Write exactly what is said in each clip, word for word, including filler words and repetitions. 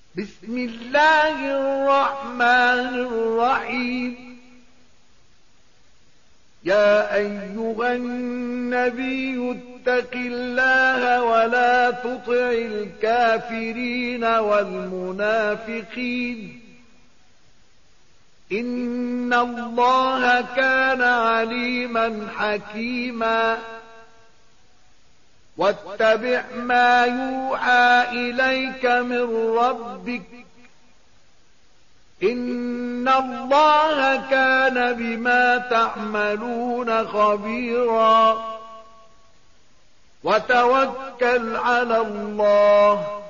بسم الله الرحمن الرحيم. يا أيها النبي اتق الله ولا تطع الكافرين والمنافقين، إن الله كان عليما حكيما. واتبع ما يوحى إليك من ربك، إن الله كان بما تعملون خبيرا. وتوكل على الله،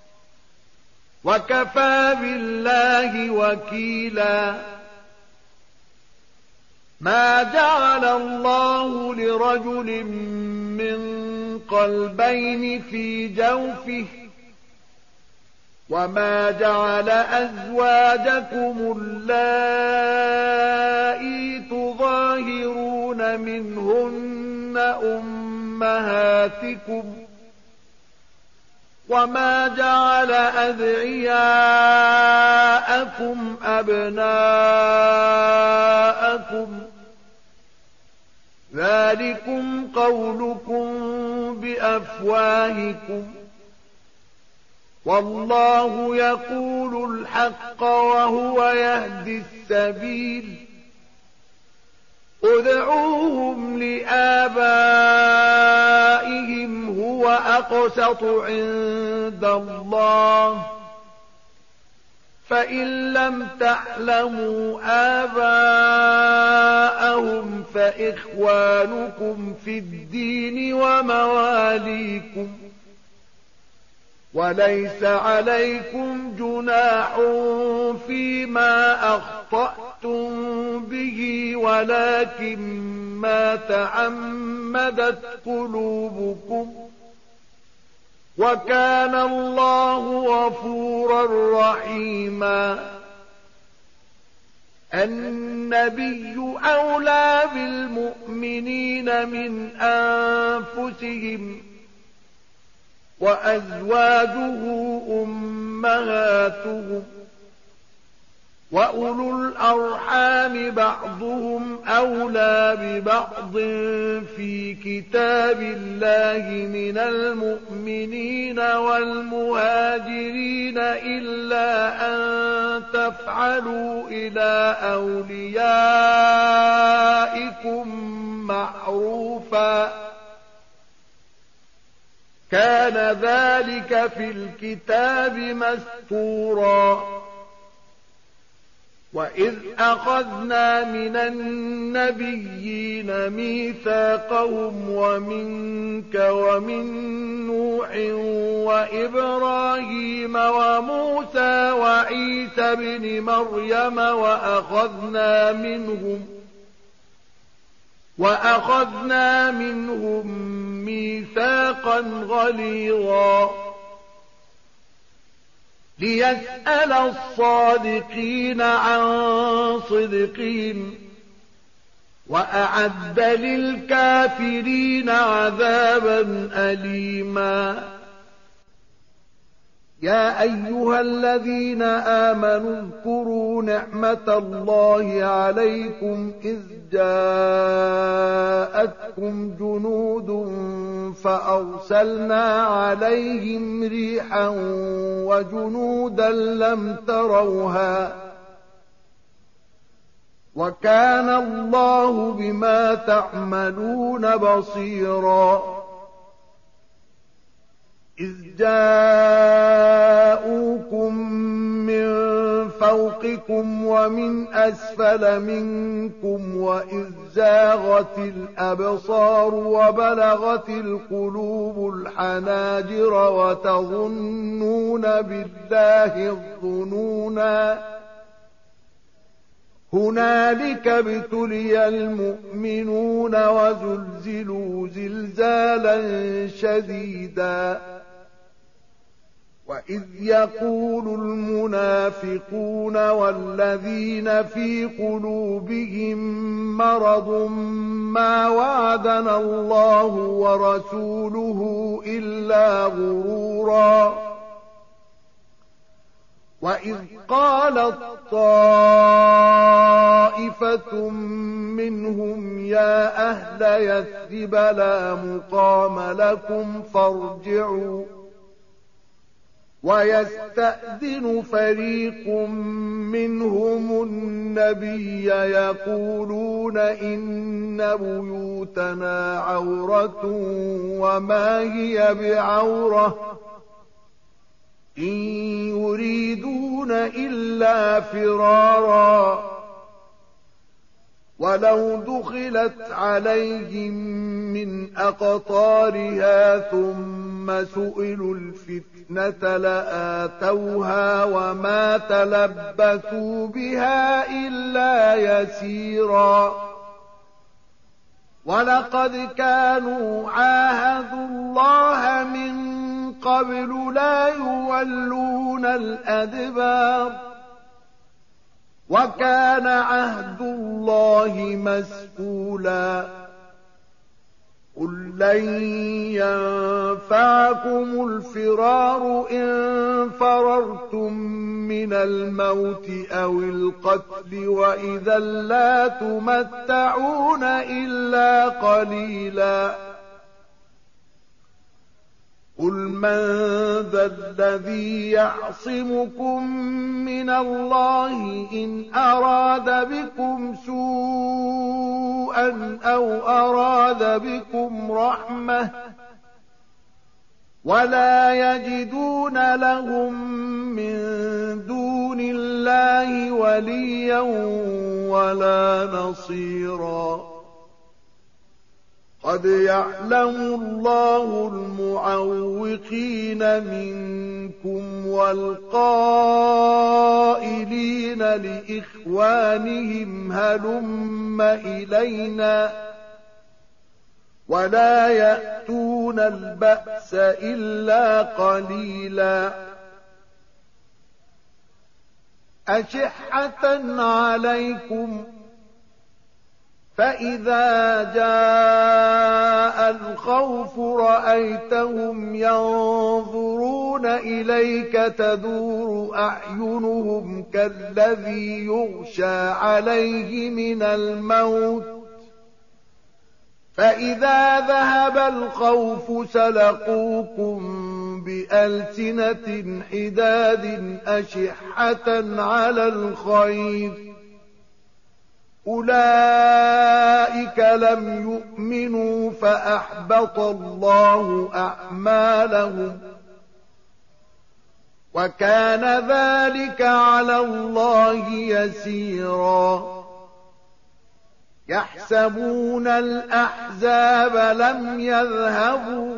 وكفى بالله وكيلا. ما جعل الله لرجل من قلبين في جوفه، وما جعل أزواجكم اللائي تظاهرون منهن أمهاتكم، وما جعل أدعياءكم أبناءكم، ذلكم قولكم بأفواهكم، والله يقول الحق وهو يهدي السبيل. ادعوهم لآبائهم هو أقسط عند الله، فإن لم تعلموا آباءهم فإخوانكم في الدين ومواليكم، وليس عليكم جناح فيما أخطأتم به، ولكن ما تعمدت قلوبكم، وكان الله غفورا رحيما. النبي أولى بالمؤمنين من أنفسهم، وأزواجه أمهاتهم، وأولو الأرحام بعضهم أولى ببعض في كتاب الله من المؤمنين والمهاجرين إلا أن تفعلوا إلى أوليائكم معروفا، كان ذلك في الكتاب مستورا. وإذ أخذنا من النبيين ميثاقهم ومنك ومن نوح وإبراهيم وموسى وعيسى بن مريم وأخذنا منهم وأخذنا منهم ميثاقا غليظا، ليسأل الصادقين عن صدقهم، وأعد للكافرين عذابا أليما. يا أيها الذين آمنوا اذكروا نعمة الله عليكم إذ جاءتكم جنود فأرسلنا عليهم ريحا وجنودا لم تروها، وكان الله بما تعملون بصيرا. إذ جاءوكم من فوقكم ومن أسفل منكم، وإذ زاغت الأبصار وبلغت القلوب الحناجر وتظنون بالله الظنونا، هنالك ابتلي المؤمنون وزلزلوا زلزالا شديدا. وإذ يقول المنافقون والذين في قلوبهم مرض ما وعدنا الله ورسوله إلا غرورا. وَإِذْ قَالَت طَّائِفَةٌ مِّنْهُمْ يَا أَهْلَ يَثْرِبَ لَا مُقَامَ لَكُمْ فَارْجِعُوا وَيَسْتَأْذِنُ فَرِيقٌ مِّنْهُمُ النَّبِيَّ يَقُولُونَ إِنَّ بُيُوتَنَا عَوْرَةٌ وَمَا هِيَ بِعَوْرَةٍ إِن يُرِيدُونَ إِلَّا فِرَارًا وَلَوْ دُخِلَتْ عَلَيْهِمْ مِنْ أَقْطَارِهَا ثُمَّ سُئِلُوا الْفِتْنَةَ لَآتَوْهَا وَمَا تَلَبَّثُوا بِهَا إِلَّا يَسِيرًا وَلَقَدْ كَانُوا عَاهَدُوا اللَّهَ مِنْ قَبْلُ لَا يُوَلُّونَ الْأَدْبَارَ وَكَانَ عَهْدُ اللَّهِ مَسْئُولًا قُل لَّن يَنفَعَكُمُ الْفِرَارُ إِن فَرَرْتُم مِّنَ الموت أو القتل وإذا لا تمتعون إلا قليلا قل من ذا الذي يعصمكم من الله إن أراد بكم سوءا أو أراد بكم رحمة ولا يجدون لهم من دون الله وليا ولا نصيرا قد يعلم الله المعوقين منكم والقائلين لإخوانهم هلم إلينا ولا يأتون البأس إلا قليلا أشحة عليكم فإذا جاء الخوف رأيتهم ينظرون إليك تدور أعينهم كالذي يغشى عليه من الموت فإذا ذهب الخوف سلقوكم بألسنة حداد أشحة على الخير أولئك لم يؤمنوا فأحبط الله أعمالهم وكان ذلك على الله يسيرا يحسبون الأحزاب لم يذهبوا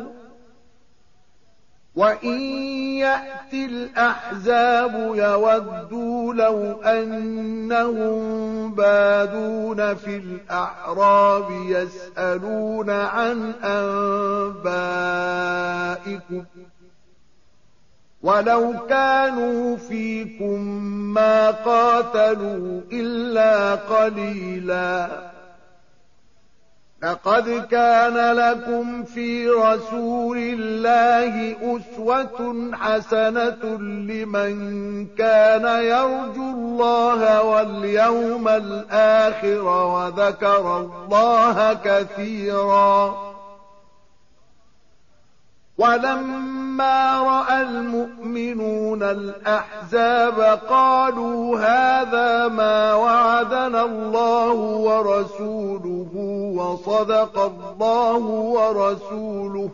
وإن يأتي الأحزاب يودوا لو أنهم بادون في الأعراب يسألون عن أنبائكم ولو كانوا فيكم ما قاتلوا إلا قليلا لقد كان لكم في رسول الله أسوة حسنة لمن كان يرجو الله واليوم الآخر وذكر الله كثيرا ولما رأى المؤمنون الأحزاب قالوا هذا ما وعدنا الله ورسوله وصدق الله ورسوله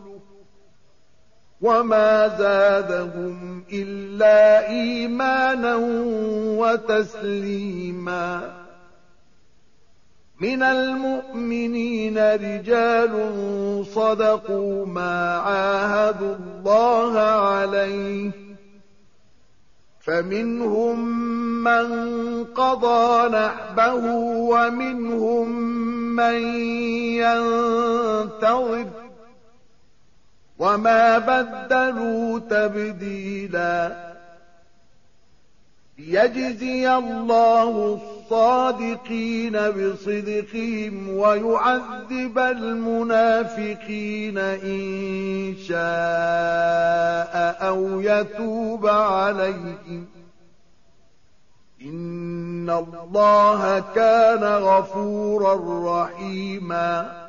وما زادهم إلا إيمانا وتسليما من المؤمنين رجال صدقوا ما عاهدوا الله عليه فمنهم من قضى نحبه ومنهم من ينتظر وما بدلوا تبديلا ليجزي الله الصادقين بصدقهم ويعذب المنافقين إن شاء أو يتوب عليهم إن الله كان غفورا رحيما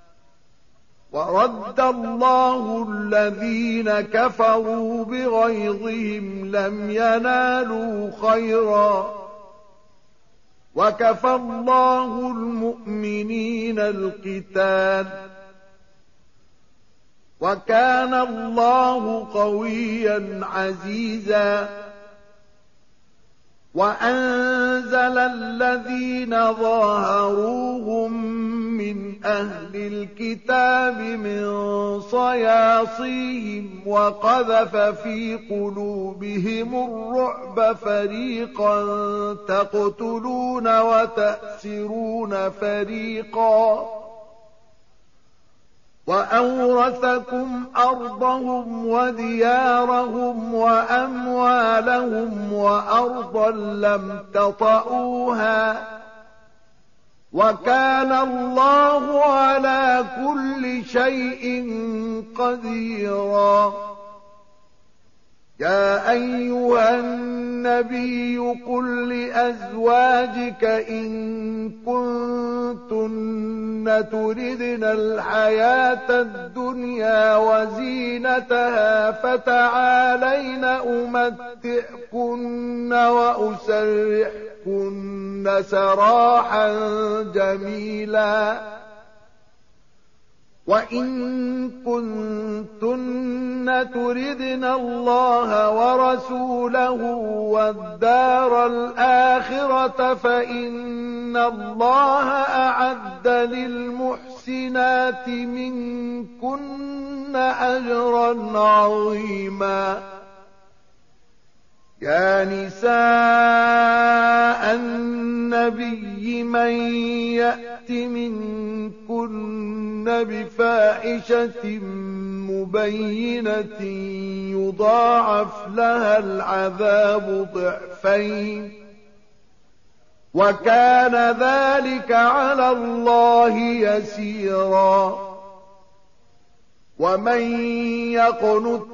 ورد الله الذين كفروا بغيظهم لم ينالوا خيرا وكفى الله المؤمنين القتال وكان الله قويا عزيزا وأنزل الذين ظاهروهم من أهل الكتاب من صياصيهم وقذف في قلوبهم الرعب فريقا تقتلون وتأسرون فريقا وأورثكم أرضهم وديارهم وأموالهم وأرضا لم تطئوها وكان الله على كل شيء قديرا يا أيها النبي قل لأزواجك إن كنتن تردن الحياة الدنيا وزينتها فتعالين أمتعكن وأسرحكن سراحا جميلا وإن كنتن تردن الله ورسوله والدار الآخرة فإن الله أعد للمحسنات منكن أجرا عظيما يا نساء النبي من يأت منكن بفاحشة مبينة يضاعف لها العذاب ضعفين وكان ذلك على الله يسيرا ومن يقنت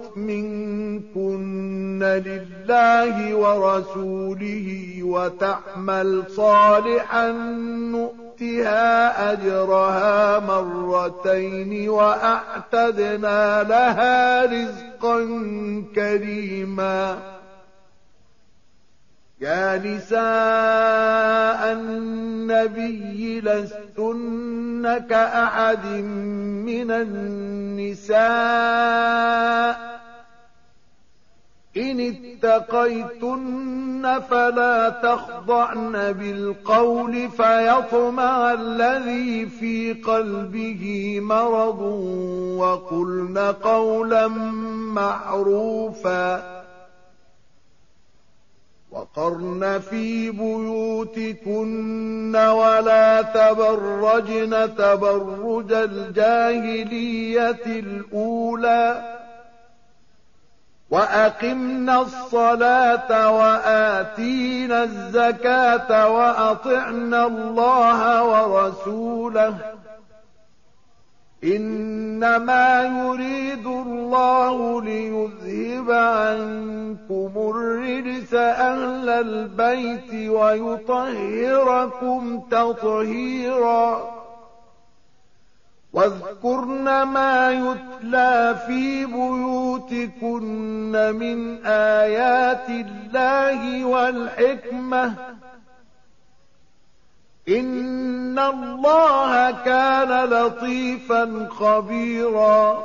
منكن لله ورسوله وتعمل صالحا نؤتها أجرها مرتين وأعتدنا لها رزقا كريما يا نساء النبي لستن كأحد من النساء إن اتقيتن فلا تخضعن بالقول فيطمع الذي في قلبه مرض وقلن قولا معروفا وقرن في بيوتكن ولا تبرجن تبرج الجاهلية الأولى وأقمنا الصلاة وآتينا الزكاة وأطعنا الله ورسوله إنما يريد الله ليذهب عنكم الرجس أهل البيت ويطهركم تطهيرا واذكرن ما يتلى في بيوتكن من آيات الله والحكمة إن الله كان لطيفا خبيرا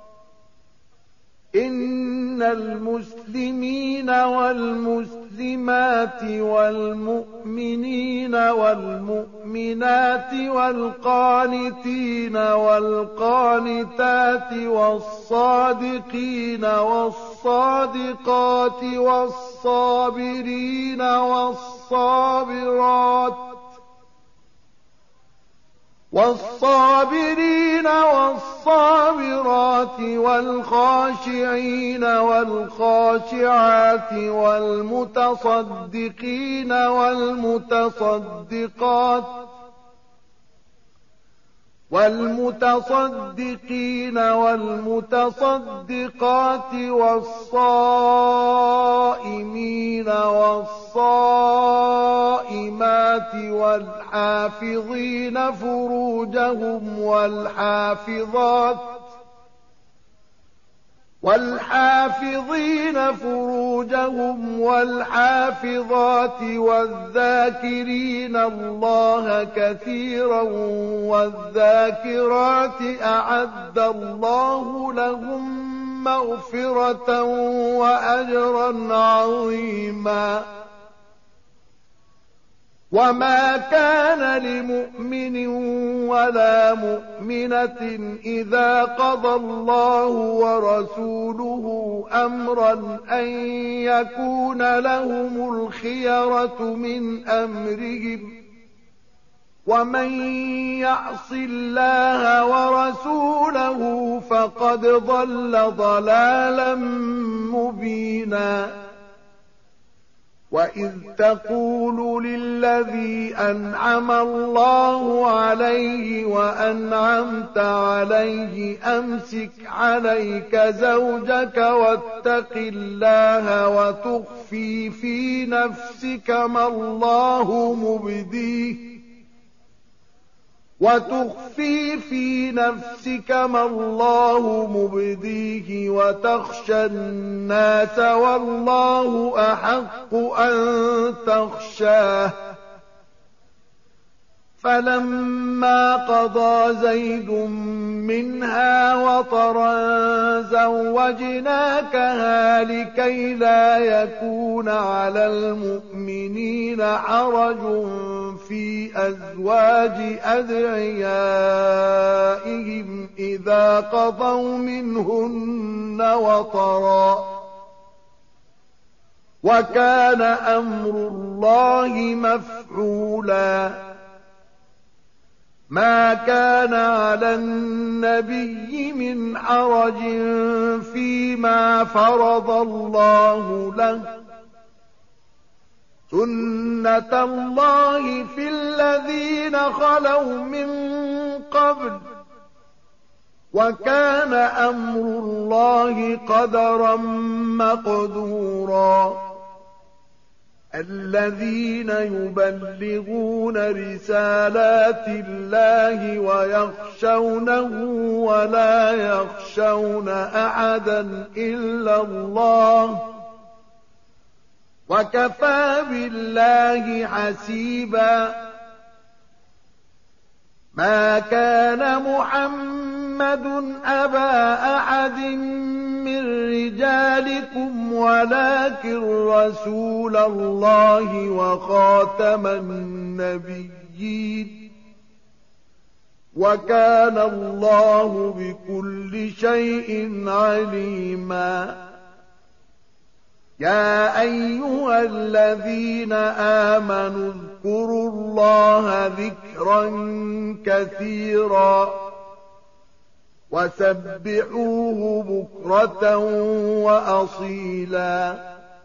إن المسلمين والمسلمات والمؤمنين والمؤمنات والقانتين والقانتات والصادقين والصادقات والصابرين والصابرات والصابرين والصابرات والخاشعين والخاشعات والمتصدقين والمتصدقات والمتصدقين والمتصدقات والصائمين والصائمين الصلاة والحافظين فروجهم والحافظات والحافظين فروجهم والحافظات والذاكرين الله كثيرا والذاكرات أعد الله لهم مغفرة وأجرا عظيما. وما كان لمؤمن ولا مؤمنة إذا قضى الله ورسوله أمرا أن يكون لهم الخيرة من أمرهم ومن يعص الله ورسوله فقد ضل ضلالا مبينا. وإذ تقول للذي أنعم الله عليه وأنعمت عليه أمسك عليك زوجك واتق الله وتخفي في نفسك ما الله مبديه وتخفي في نفسك ما الله مبديه وتخشى الناس والله أحق أن تخشاه. فلما قضى زيد منها وطرا زوجناكها لكي لا يكون على المؤمنين حرج في أزواج أدعيائهم إذا قضوا منهن وطرا وكان أمر الله مفعولا. ما كان على النبي من حرج فيما فرض الله له سنة الله في الذين خلوا من قبل وكان أمر الله قدرا مقدورا. الذين يبلغون رسالات الله ويخشونه ولا يخشون أحدا إلا الله وكفى بالله حسيبا. ما كان محمد أبا أحد من رجالكم ولكن رسول الله وخاتم النبيين وكان الله بكل شيء عليما. يا أيها الذين آمنوا اذكروا الله ذكرا كثيرا وسبحوه بكرة وأصيلا.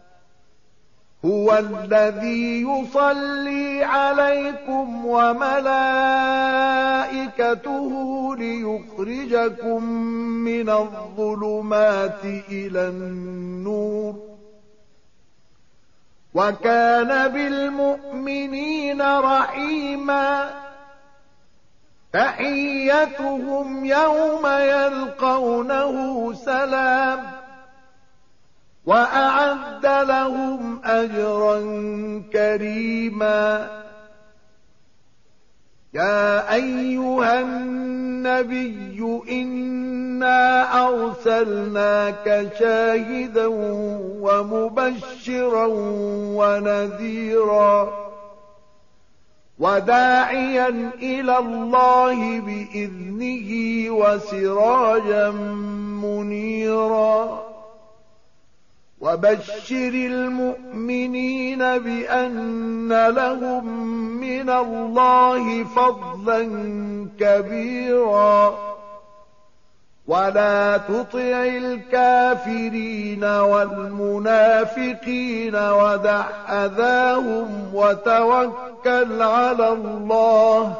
هو الذي يصلي عليكم وملائكته ليخرجكم من الظلمات إلى النور وكان بالمؤمنين رحيما. تحيتهم يوم يلقونه سلام وأعد لهم أجرا كريما. يا أيها النبي إنا أرسلناك شاهدا ومبشرا ونذيرا وداعيا إلى الله بإذنه وسراجا منيرا. وبشر المؤمنين بأن لهم من الله فضلا كبيرا. ولا تطع الكافرين والمنافقين ودع أذاهم وتوكل على الله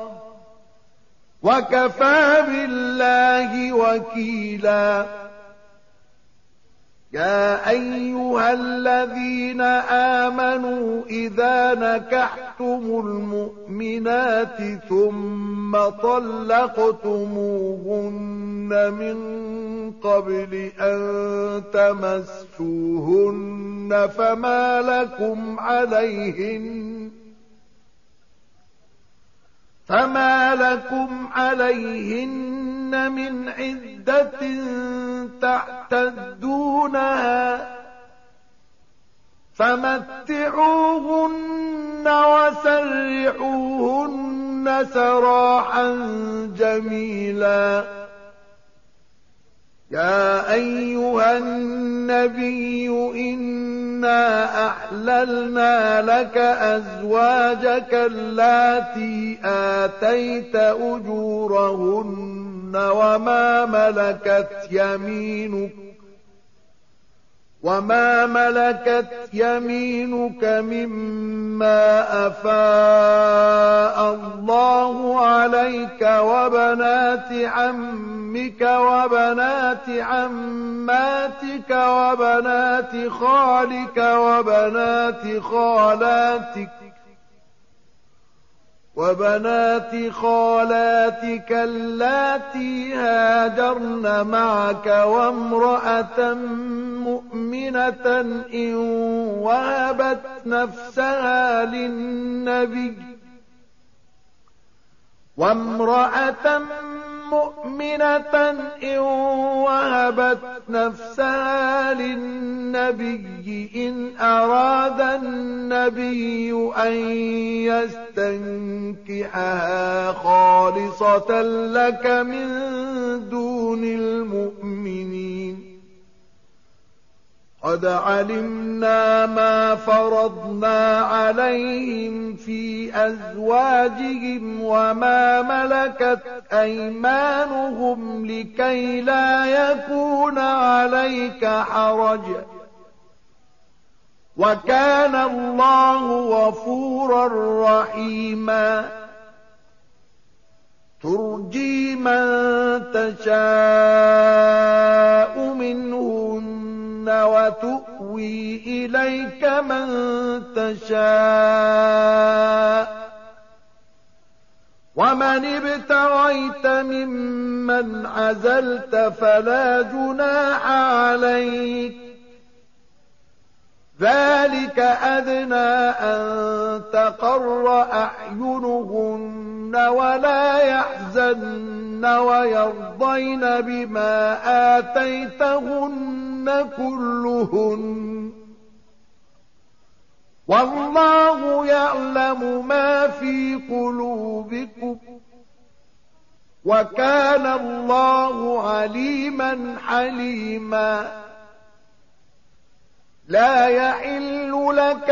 وكفى بالله وكيلا. يا أيها الذين آمنوا إذا نكحتم المؤمنات ثم طلقتموهن من قبل أن تمسوهن فما لكم عليهن فما لكم عليهن من عدة تعتدونها فمتعوهن وسرحوهن سراحا جميلا يا أيها النبي إنا أحللنا لك أزواجك اللاتي آتيت أجورهن وما ملكت يمينك وما ملكت يمينك مما أفاء الله عليك وبنات عمك وبنات عماتك وبنات خالك وبنات خالاتك وبنات خالاتك اللاتي هاجرن معك وامرأة مؤمنة إن وهبت نفسها للنبي وامرأة مؤمنة إن وهبت نفسها للنبي إن أراد النبي أن يستنكحها خالصة لك من دون المؤمنين قد علمنا ما فرضنا عليهم في أزواجهم وما ملكت أيمانهم لكي لا يكون عليك حرج وكان الله غفورا رحيما ترجي من تشاء منهن وتؤوي إليك من تشاء ومن ابتغيت ممن عزلت فلا جناح عليك ذلك أدنى أن تقر أعينهن ولا يحزن ويرضين بما آتيتهن كلهن والله يعلم ما في قلوبكم وكان الله عليما حليما لا يحل لك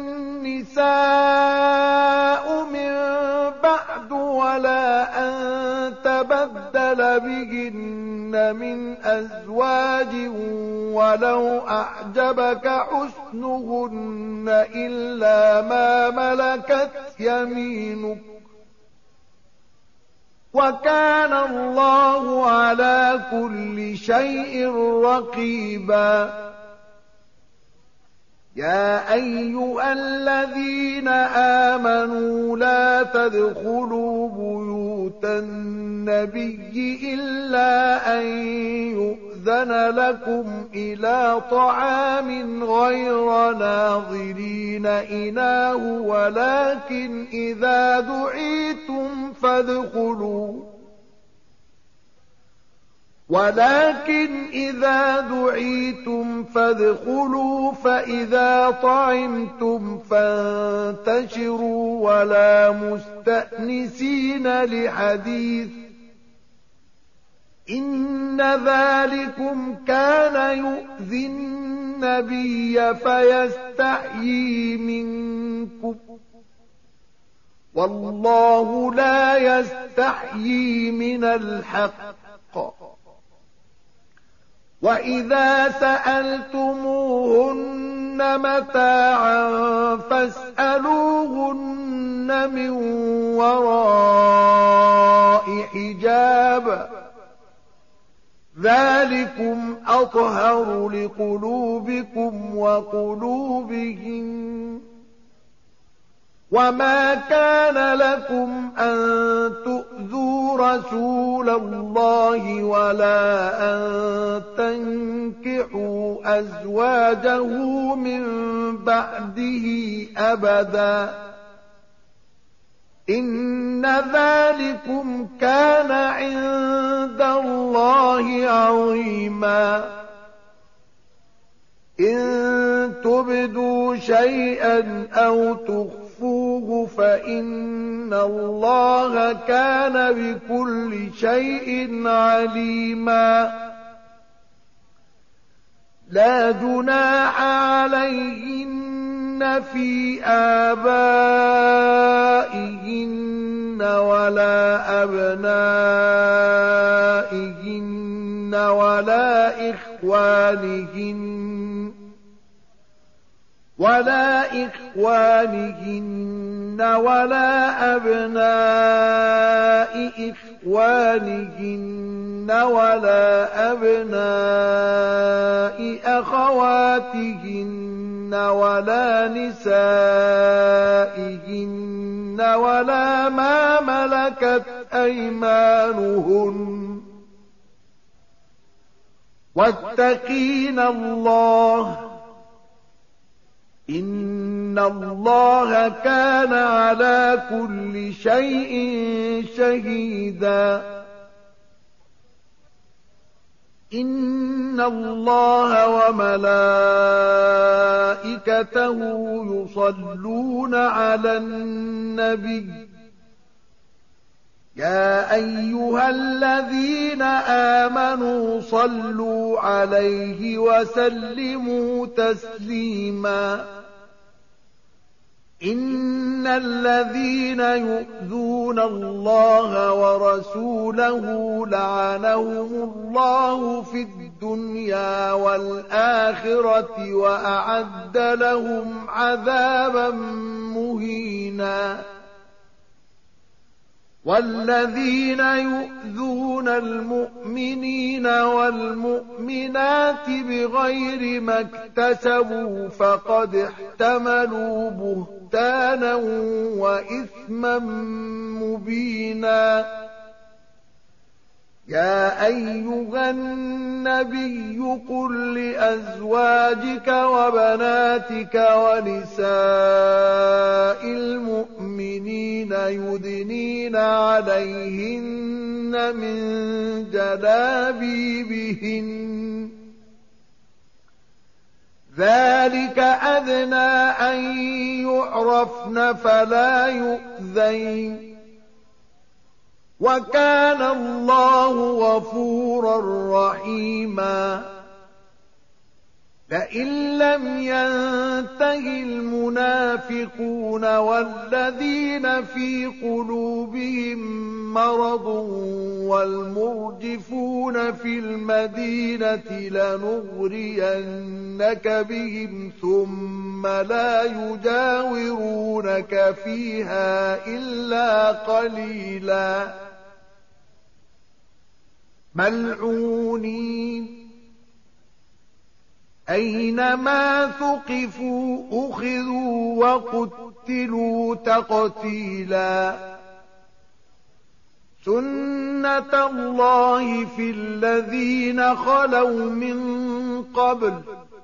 النساء من بعد ولا أن تبدل بهن من أزواج ولو أعجبك حسنهن إلا ما ملكت يمينك وكان الله على كل شيء رقيبا يا أيها الذين آمنوا لا تدخلوا بيوت النبي إلا أن يؤذن لكم إلى طعام غير ناظرين إناه ولكن إذا دعيتم فادخلوا ولكن إذا دعيتم فادخلوا فإذا طعمتم فانتشروا ولا مستأنسين لحديث إن ذلكم كان يؤذي النبي فيستحيي منكم والله لا يستحيي من الحق وإذا سألتموهن متاعا فاسألوهن من وراء حجاب ذلكم أطهر لقلوبكم وقلوبهم. وما كان لكم أن تؤذوا رسول الله ولا أن تنكحوا أزواجه من بعده أبدا، إن ذلكم كان عند الله عظيما. إن تبدوا شيئا أو تخفوه فإن الله كان بكل شيء عليما. لا جناح عليهن في آبائهن ولا أبنائهن ولا إخوانهن ولا إخوانهن ولا أبناء إخوانهن ولا أبناء أخواتهن ولا نسائهن ولا ما ملكت أيمانهن. واتقين الله إن الله كان على كل شيء شهيدا. إن الله وملائكته يصلون على النبي يا أيها الذين آمنوا صلوا عليه وسلموا تسليما. إن الذين يؤذون الله ورسوله لعنهم الله في الدنيا والآخرة وأعد لهم عذابا مهينا. والذين يؤذون المؤمنين والمؤمنات بغير ما اكتسبوا فقد احتملوا بهتانا وإثما مبينا. يا أيها النبي قل لأزواجك وبناتك ونساء المؤمنين يدنين عليهن من جلابيبهن ذلك أدنى أن يعرفن فلا يؤذين وكان الله غفورا رحيما. لئن لم ينته المنافقون والذين في قلوبهم مرض والمرجفون في المدينة لنغرينك بهم ثم لا يجاورونك فيها إلا قليلا ملعونين أينما ثقفوا أخذوا وقتلوا تقتيلا. سنة الله في الذين خلوا من قبل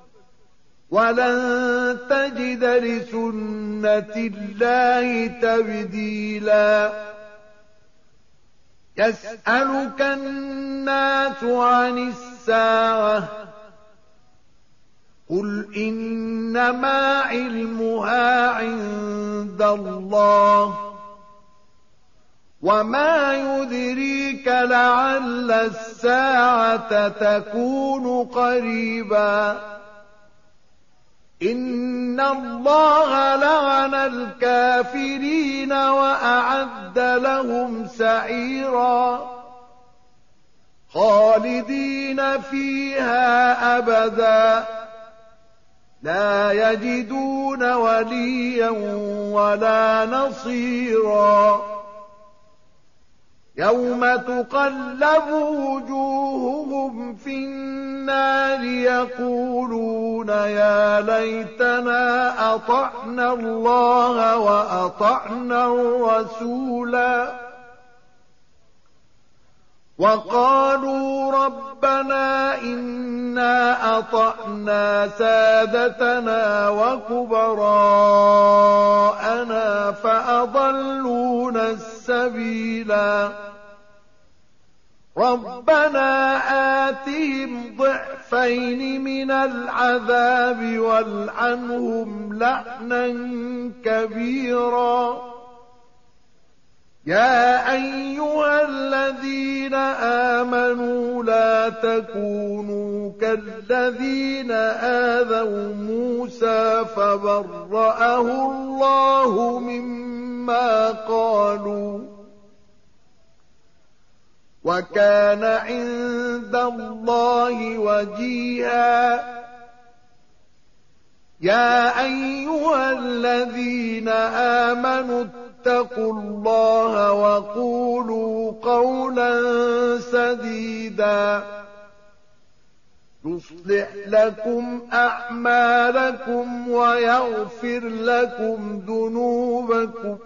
ولن تجد لسنة الله تبديلا. يسألك الناس عن الساعة قل إنما علمها عند الله وما يدريك لعل الساعة تكون قريبا. إن الله لعن الكافرين وأعد لهم سعيرا خالدين فيها أبدا لا يجدون وليا ولا نصيرا. يوم تقلب وجوههم في النار يقولون يا ليتنا أطعنا الله وأطعنا الرسولا وقالوا ربنا إنا أطعنا سادتنا وكبراءنا فأضلونا السبيلا ربنا آتهم ضعفين من العذاب والعنهم لعنا كبيرا يا أيها الذين آمنوا لا تكونوا كالذين آذوا موسى فبرأه الله مما قالوا وكان عند الله وجيها يا أيها الذين آمنوا اتقوا الله وقولوا قولا سديدا يصلح لكم أعمالكم ويغفر لكم ذنوبكم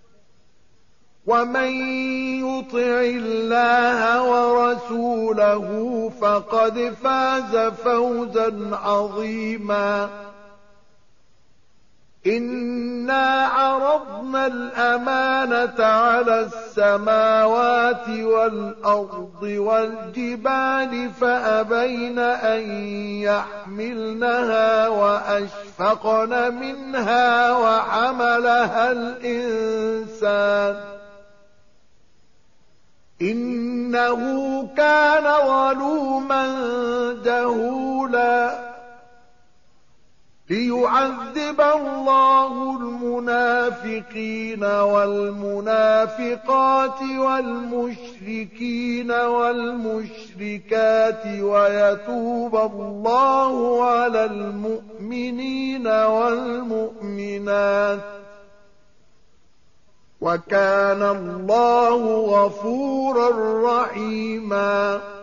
ومن يطع الله ورسوله فقد فاز فوزا عظيما إنا عرضنا الأمانة على السماوات والأرض والجبال فأبين أن يحملنها وأشفقن منها وحملها الإنسان إنه كان ظلوما جهولا ليعذب الله المنافقين والمنافقات والمشركين والمشركات ويتوب الله على المؤمنين والمؤمنات وكان الله غفورا رحيما